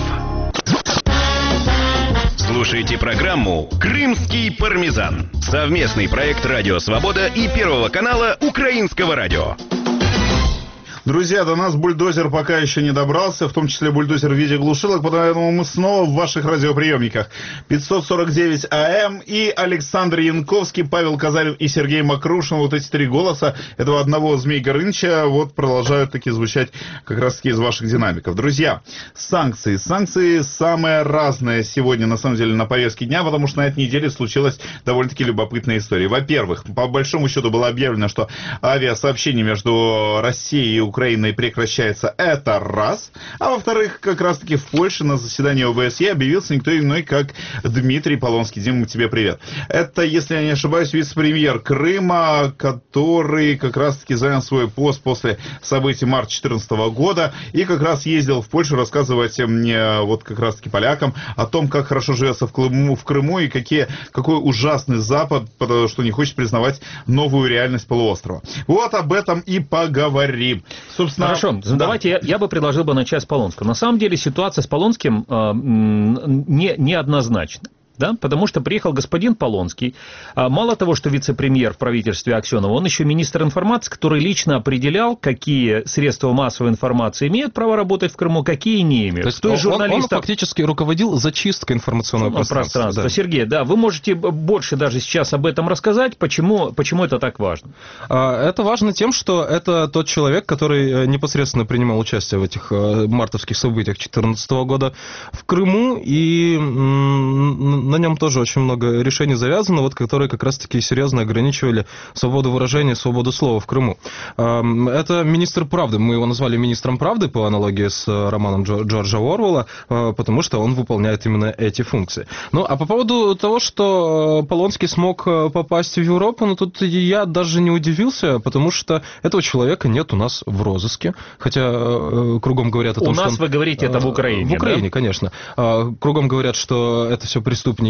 Слушайте программу «Крымский пармезан». Совместный проект «Радио Свобода» и Первого канала Украинского радио. Друзья, до нас бульдозер пока еще не добрался, в том числе бульдозер в виде глушилок, поэтому мы снова в ваших радиоприемниках. пятьсот сорок девять АМ и Александр Янковский, Павел Казарин и Сергей Макрушин. Вот эти три голоса этого одного Змей Горыныча вот продолжают таки звучать как раз таки из ваших динамиков. Друзья, санкции. Санкции самые разные сегодня, на самом деле, на повестке дня, потому что на этой неделе случилась довольно-таки любопытная история. Во-первых, по большому счету было объявлено, что авиасообщение между Россией и Украиной Украиной прекращается. Это раз. А во-вторых, как раз-таки в Польше на заседании о бэ эс е объявился никто иной, как Дмитрий Полонский. Дима, тебе привет. Это, если я не ошибаюсь, вице-премьер Крыма, который как раз-таки занял свой пост после событий марта две тысячи четырнадцатого года и как раз ездил в Польшу рассказывать мне, вот как раз-таки полякам, о том, как хорошо живется в Крыму, в Крыму и какие, какой ужасный Запад, потому что не хочет признавать новую реальность полуострова. Вот об этом и поговорим. Собственно, Хорошо, да. давайте я, я бы предложил бы начать с Полонского. На самом деле ситуация с Полонским э, не, неоднозначна. Да, потому что приехал господин Полонский, мало того, что вице-премьер в правительстве Аксенова, он еще министр информации, который лично определял, какие средства массовой информации имеют право работать в Крыму, какие не имеют. То есть, то есть он, он фактически руководил зачисткой информационного пространства. пространства. Да. Сергей, да, вы можете больше даже сейчас об этом рассказать, почему, почему это так важно? Это важно тем, что это тот человек, который непосредственно принимал участие в этих мартовских событиях две тысячи четырнадцатого года в Крыму, и на нем тоже очень много решений завязано, вот, которые как раз-таки серьезно ограничивали свободу выражения, свободу слова в Крыму. Это министр правды. Мы его назвали министром правды по аналогии с романом Джорджа Оруэлла, потому что он выполняет именно эти функции. Ну, а по поводу того, что Полонский смог попасть в Европу, ну, тут я даже не удивился, потому что этого человека нет у нас в розыске, хотя кругом говорят о том, у что... У нас, он... вы говорите, это в Украине, В Украине, да? конечно. Кругом говорят, что это все преступники,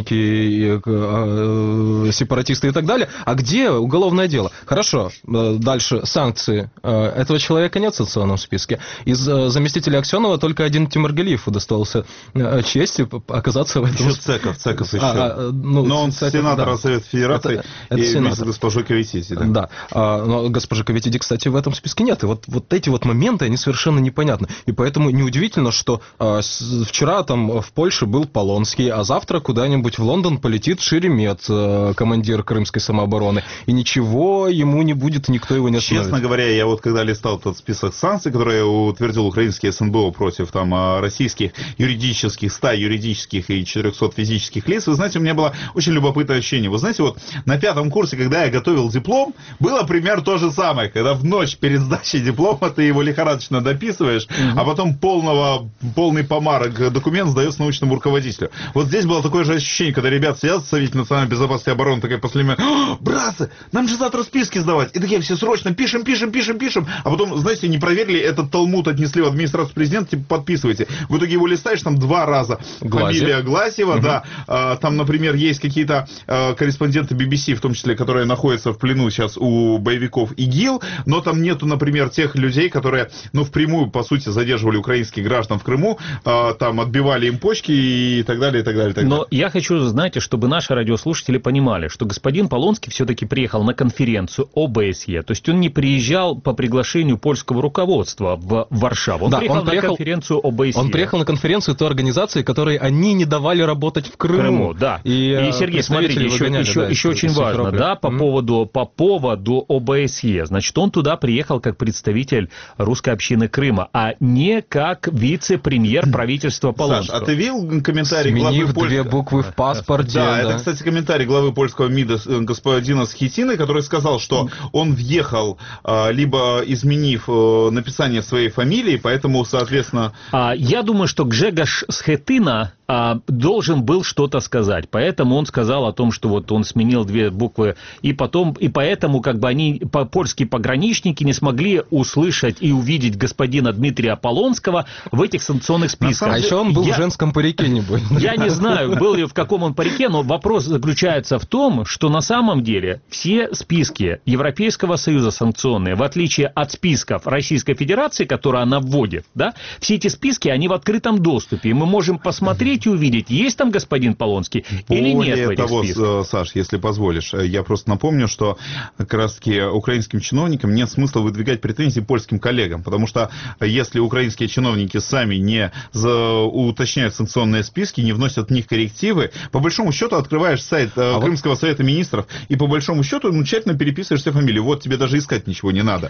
сепаратисты и так далее. А где уголовное дело? Хорошо, дальше санкции. Этого человека нет в санкционном списке. Из заместителя Аксенова только один Тимиргалиев удостоился чести оказаться в этом... Еще Цеков, Цеков еще. А, ну, но он Цеков, сенатор да. Совета Федерации это, это и сенатор. вместе с госпожой Кавитиди. Да, да. А, но госпожи Кавитиди, кстати, в этом списке нет. И вот, вот эти вот моменты, они совершенно непонятны. И поэтому неудивительно, что а, с, вчера там в Польше был Полонский, а завтра куда-нибудь в Лондон полетит Шеремет, командир крымской самообороны, и ничего ему не будет, никто его не остановит. Честно говоря, я вот когда листал тот список санкций, который утвердил украинский эс эн бэ о против там российских юридических, ста юридических и четырехсот физических лиц, вы знаете, у меня было очень любопытное ощущение. Вы знаете, вот на пятом курсе, когда я готовил диплом, было примерно то же самое, когда в ночь перед сдачей диплома ты его лихорадочно дописываешь, угу. а потом полного, полный помарок документ сдаешь научному руководителю. Вот здесь было такое же ощущение, когда ребят сидят в Совете национальной безопасности и обороны, такая после меня: братцы, нам же завтра списки сдавать. И такие все срочно пишем, пишем, пишем, пишем. А потом, знаете, не проверили, этот талмуд отнесли в администрацию президента, типа, подписывайте. В итоге его листаешь там два раза. Глазев. Фамилия Гласева, угу. да. А, там, например, есть какие-то а, корреспонденты би би си, в том числе, которые находятся в плену сейчас у боевиков ИГИЛ, но там нету, например, тех людей, которые, ну, впрямую, по сути, задерживали украинских граждан в Крыму, а, там, отбивали им почки и так далее, и так далее, и так далее. Но я хочу, знаете, чтобы наши радиослушатели понимали, что господин Полонский все-таки приехал на конференцию о бэ эс е, то есть он не приезжал по приглашению польского руководства в Варшаву, он, да, приехал, он приехал на конференцию о бэ эс е. Он приехал на конференцию той организации, которой они не давали работать в Крыму. Крыму, да. И, и Сергей, смотрите, еще, выгоняли, еще, да, еще очень важно, да, по, mm-hmm. поводу, по поводу о бэ эс е, значит, он туда приехал как представитель русской общины Крыма, а не как вице-премьер правительства Полонского. Саш, а ты видел комментарий главы Сменив Польши? две буквы в паспорте. Да, да, это, кстати, комментарий главы польского МИДа господина Схетины, который сказал, что он въехал, либо изменив написание своей фамилии, поэтому, соответственно... Я думаю, что Гжегош Схетина должен был что-то сказать, поэтому он сказал о том, что вот он сменил две буквы, и потом, и поэтому как бы они, польские пограничники, не смогли услышать и увидеть господина Дмитрия Полонского в этих санкционных списках. А еще он был я, в женском парике, не будет. Я не знаю, был ли в каком он парике, но вопрос заключается в том, что на самом деле все списки Европейского Союза санкционные, в отличие от списков Российской Федерации, которые она вводит, да, все эти списки, они в открытом доступе, и мы можем посмотреть и увидеть, есть там господин Полонский или нет в этих того, списках. Саш, если позволишь, я просто напомню, что как раз-таки украинским чиновникам нет смысла выдвигать претензии польским коллегам, потому что если украинские чиновники сами не за... уточняют санкционные списки, не вносят в них коррективы, по большому счету открываешь сайт а Крымского вот... совета министров и по большому счету ну, тщательно переписываешь все фамилии. Вот тебе даже искать ничего не надо.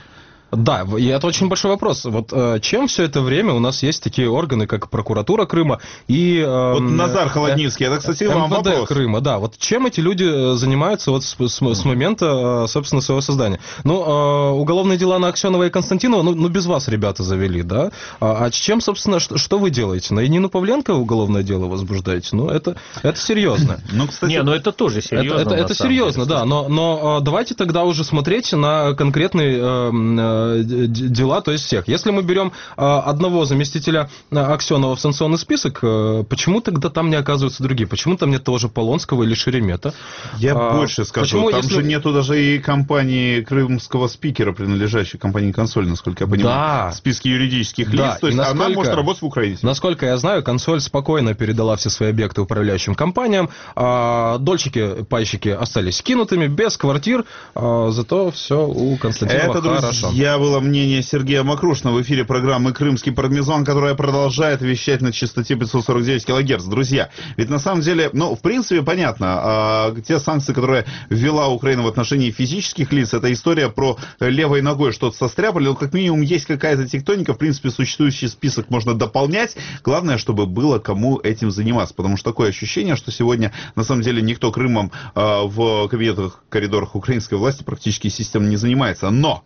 Да, и это очень большой вопрос. Вот э, чем все это время у нас есть такие органы, как прокуратура Крыма и... Э, вот Назар Холодницкий, это, кстати, вам вопрос. Крыма, да. Вот чем эти люди занимаются вот с, с, с момента, собственно, своего создания? Ну, э, уголовные дела на Аксенова и Константинова, ну, ну без вас ребята завели, да? А, а чем, собственно, что, что вы делаете? На Нину Павленко уголовное дело возбуждаете? Ну, это, это серьезно. Ну, кстати... Не, ну это тоже серьезно. Это, это, это серьезно, деле, да. Но, но давайте тогда уже смотреть на конкретный... Э, дела, то есть всех. Если мы берем одного заместителя Аксенова в санкционный список, почему тогда там не оказываются другие? Почему там нет того же Полонского или Шеремета? Я а, больше скажу. Почему, там если... же нету даже и компании крымского спикера, принадлежащей компании «Консоль», насколько я понимаю. Да. В списке юридических лиц. Да. То есть насколько... она может работать в Украине. Насколько я знаю, «Консоль» спокойно передала все свои объекты управляющим компаниям. А дольщики, пайщики остались кинутыми, без квартир. А зато все у Константинова Это, хорошо. Друзья, было мнение Сергея Макрушина в эфире программы «Крымский пармезан», которая продолжает вещать на частоте пятьсот сорок девять килогерц. Друзья, ведь на самом деле, ну, в принципе, понятно, а, те санкции, которые ввела Украина в отношении физических лиц, это история про левой ногой что-то состряпали, но как минимум есть какая-то тектоника, в принципе, существующий список можно дополнять. Главное, чтобы было кому этим заниматься, потому что такое ощущение, что сегодня, на самом деле, никто Крымом а, в кабинетах, коридорах украинской власти практически системно не занимается. Но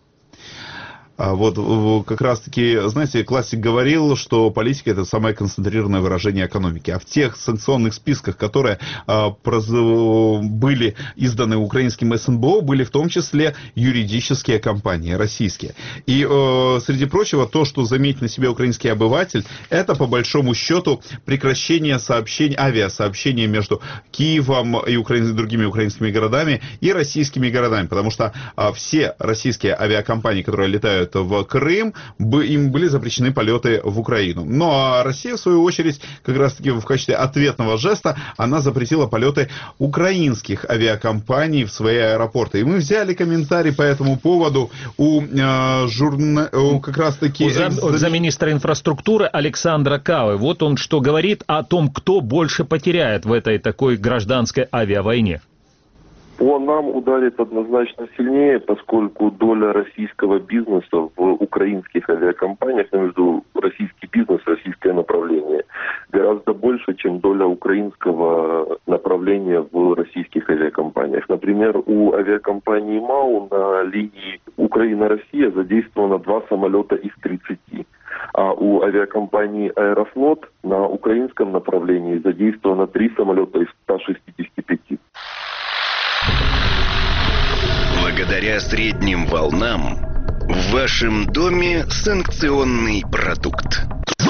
А вот как раз-таки, знаете, классик говорил, что политика – это самое концентрированное выражение экономики. А в тех санкционных списках, которые а, были изданы украинским эс эн бэ о, были в том числе юридические компании, российские. И а, среди прочего, то, что заметит на себе украинский обыватель, это по большому счету прекращение сообщений, авиасообщения между Киевом и, Украин, и другими украинскими городами и российскими городами. Потому что а, все российские авиакомпании, которые летают в Крым, им были запрещены полеты в Украину. Ну а Россия, в свою очередь, как раз-таки в качестве ответного жеста, она запретила полеты украинских авиакомпаний в свои аэропорты. И мы взяли комментарий по этому поводу у, э, журна... у как раз-таки... У зам... замминистра инфраструктуры Александра Кавы. Вот он что говорит о том, кто больше потеряет в этой такой гражданской авиавойне. По нам ударит однозначно сильнее, поскольку доля российского бизнеса в украинских авиакомпаниях, я имею в виду российский бизнес, российское направление, гораздо больше, чем доля украинского направления в российских авиакомпаниях. Например, у авиакомпании МАУ на линии Украина-Россия задействовано два самолета из тридцати. А у авиакомпании «Аэрофлот» на украинском направлении задействовано три самолета из ста шестидесяти пяти. Благодаря средним волнам в вашем доме санкционный продукт.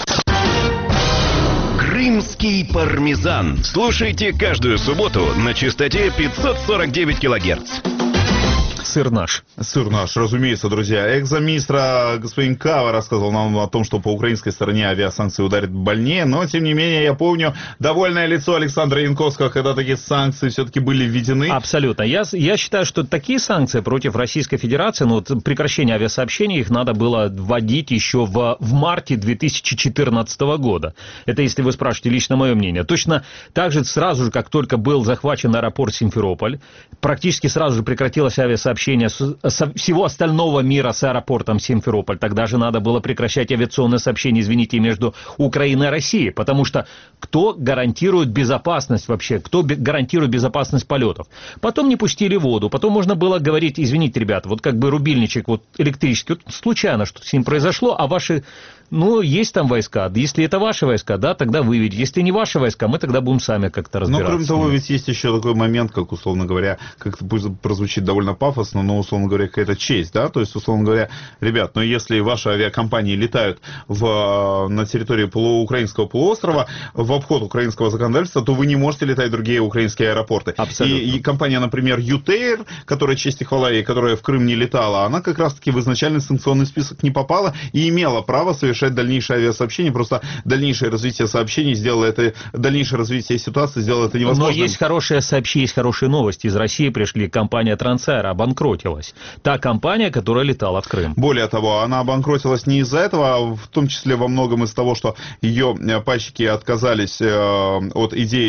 Крымский пармезан. Слушайте каждую субботу на частоте пятьсот сорок девять килогерц. Сыр наш. Сыр наш, разумеется, друзья. Экс-замминистра господин Кава рассказывал нам о том, что по украинской стороне авиасанкции ударят больнее, но, тем не менее, я помню довольное лицо Александра Янковского, когда такие санкции все-таки были введены. Абсолютно. Я, я считаю, что такие санкции против Российской Федерации, ну, вот прекращение авиасообщений, их надо было вводить еще в, в марте две тысячи четырнадцатого года. Это если вы спрашиваете лично мое мнение. Точно так же сразу же, как только был захвачен аэропорт Симферополь, практически сразу же прекратилось авиасообщение общения со всего остального мира с аэропортом Симферополь. Тогда же надо было прекращать авиационное сообщение, извините, между Украиной и Россией, потому что кто гарантирует безопасность вообще, кто гарантирует безопасность полетов? Потом не пустили воду, потом можно было говорить, извините, ребята, вот как бы рубильничек вот электрический, вот случайно что-то с ним произошло, а ваши... Ну, есть там войска. Если это ваши войска, да, тогда выведите. Если не ваши войска, мы тогда будем сами как-то разбираться. Но, кроме того, ведь есть еще такой момент, как, условно говоря, как это прозвучит довольно пафосно, но, условно говоря, какая-то честь, да, то есть, условно говоря, ребят, но если ваши авиакомпании летают в, на территории полу, украинского полуострова в обход украинского законодательства, то вы не можете летать в другие украинские аэропорты. Абсолютно. И, и компания, например, ЮТЭЙР, которая, честь и хвала ей, которая в Крым не летала, она как раз-таки в изначальный санкционный список не попала и имела право совершать дальнейшее авиасообщение, просто дальнейшее развитие сообщений сделало это, дальнейшее развитие ситуации сделало это невозможным. Но есть хорошие сообщения, есть хорошие новости. Из России пришли, компания Трансаэро обанкротилась. Та компания, которая летала в Крым. Более того, она обанкротилась не из-за этого, а в том числе во многом из того, что ее пайщики отказались от идеи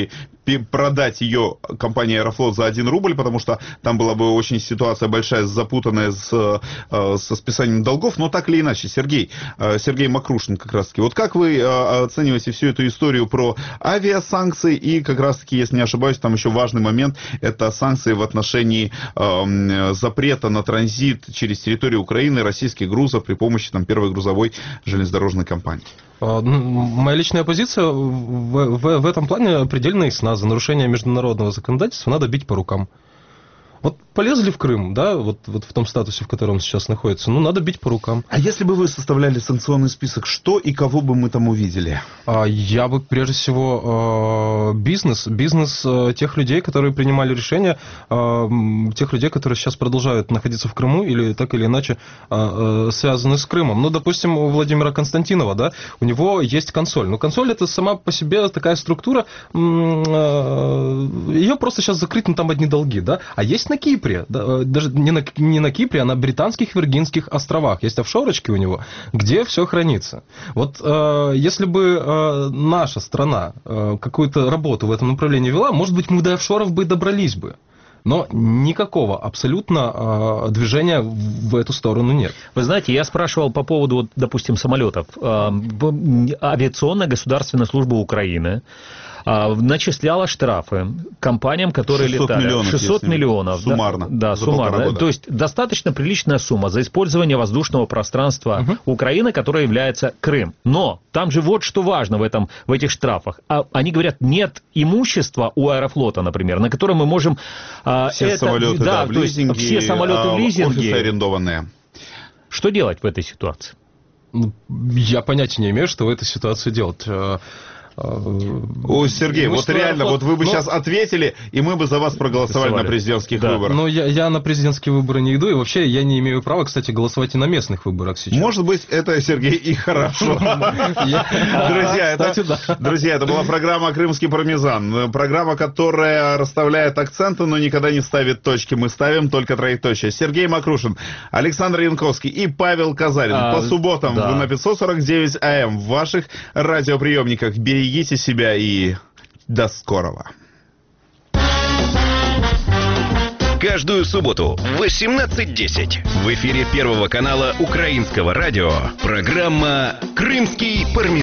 продать ее компании «Аэрофлот» за один рубль, потому что там была бы очень ситуация большая, запутанная с, со списанием долгов, но так или иначе, Сергей, Сергей Мокрушин как раз-таки, вот как вы оцениваете всю эту историю про авиасанкции и как раз-таки, если не ошибаюсь, там еще важный момент, это санкции в отношении э, запрета на транзит через территорию Украины российских грузов при помощи там первой грузовой железнодорожной компании? Моя личная позиция в, в, в этом плане предельно ясна. За нарушение международного законодательства надо бить по рукам. Вот полезли в Крым, да, вот, вот в том статусе, в котором сейчас находится, ну, надо бить по рукам. А если бы вы составляли санкционный список, что и кого бы мы там увидели? Я бы, прежде всего, бизнес, бизнес тех людей, которые принимали решения, тех людей, которые сейчас продолжают находиться в Крыму или так или иначе связаны с Крымом. Ну, допустим, у Владимира Константинова, да, у него есть консоль. Но консоль — это сама по себе такая структура, ее просто сейчас закрыть, ну, там одни долги, да, а есть на Кипре, даже не на, не на Кипре, а на британских Виргинских островах. Есть офшорочки у него, где все хранится. Вот э, если бы э, наша страна э, какую-то работу в этом направлении вела, может быть, мы до офшоров бы добрались бы. Но никакого абсолютно э, движения в эту сторону нет. Вы знаете, я спрашивал по поводу, вот, допустим, самолетов. Э, авиационная государственная служба Украины начисляла штрафы компаниям, которые летали. Миллионов, шестьсот миллионов. Суммарно. Да, да суммарно. То есть достаточно приличная сумма за использование воздушного пространства угу. Украины, которое является Крым. Но там же вот что важно в, этом, в этих штрафах. А, они говорят, нет имущества у Аэрофлота, например, на котором мы можем... Все это, самолеты да, да, в лизинге, все самолеты в лизинге. Офисы арендованные. Что делать в этой ситуации? Я понятия не имею, что в этой ситуации делать. О, Сергей, ну, вот реально, вот вы бы но... сейчас ответили, и мы бы за вас проголосовали Голосовали. на президентских да. выборах. Но я, я на президентские выборы не иду, и вообще я не имею права, кстати, голосовать и на местных выборах сейчас. Может быть, это, Сергей, и хорошо. Друзья, это была программа «Крымский пармезан». Программа, которая расставляет акценты, но никогда не ставит точки. Мы ставим только троеточие. Сергей Мокрушин, Александр Янковский и Павел Казарин. По субботам на пятьсот сорок девять АМ в ваших радиоприемниках. Берегите Берегите себя и до скорого. Каждую субботу в восемнадцать десять в эфире Первого канала Украинского радио программа «Крымский пармезан».